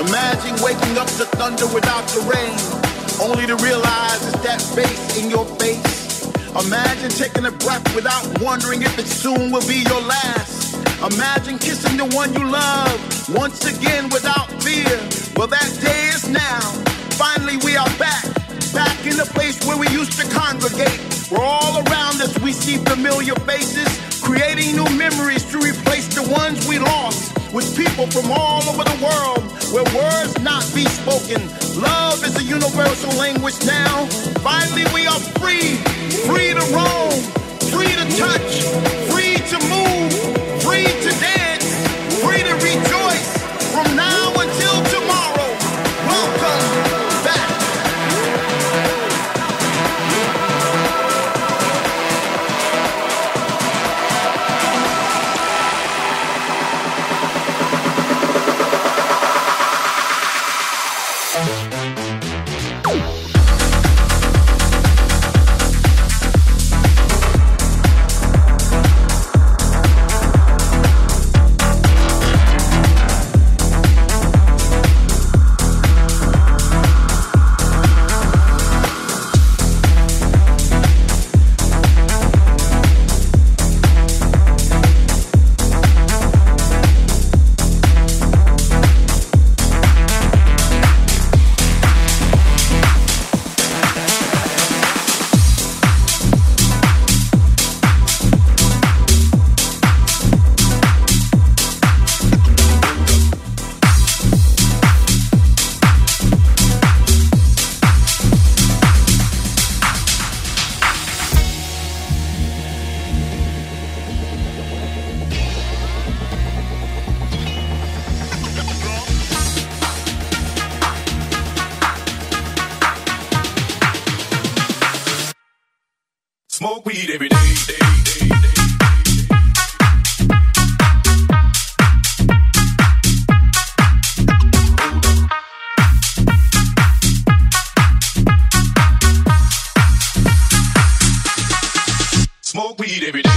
Imagine waking up to thunder without the rain, only to realize it's that bass in your face. Imagine taking a breath without wondering if it soon will be your last. Imagine kissing the one you love once again without fear. Well, that day is now. Finally, we are back in the place where we used to congregate. Where all around us we see familiar faces, creating new memories to replace the ones we lost. With people from all over the world, where words not be spoken. Love is a universal language now. Finally, we are free, free to roam, free to touch, free to move, free to dance, free to rejoice. From now until tomorrow, welcome back. Smoke weed every day. Smoke weed every day.